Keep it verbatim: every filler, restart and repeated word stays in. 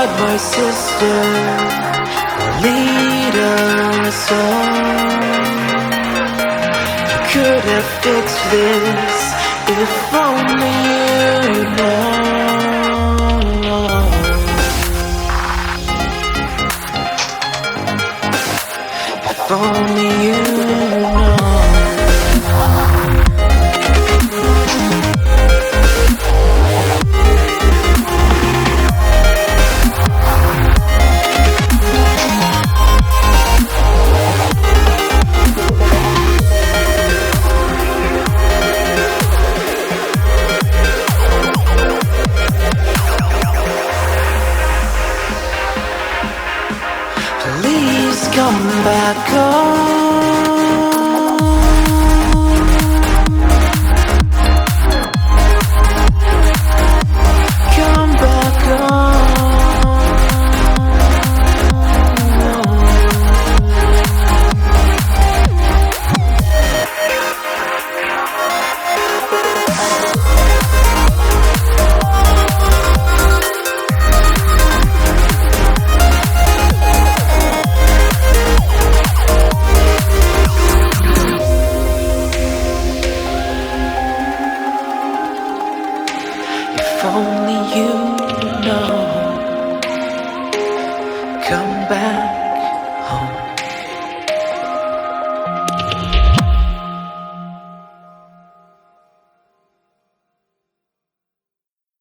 God, my sister, will lead us on. You could have fixed this if only you know. If only you know. Please come back home. Come back home. If only you know. Come back.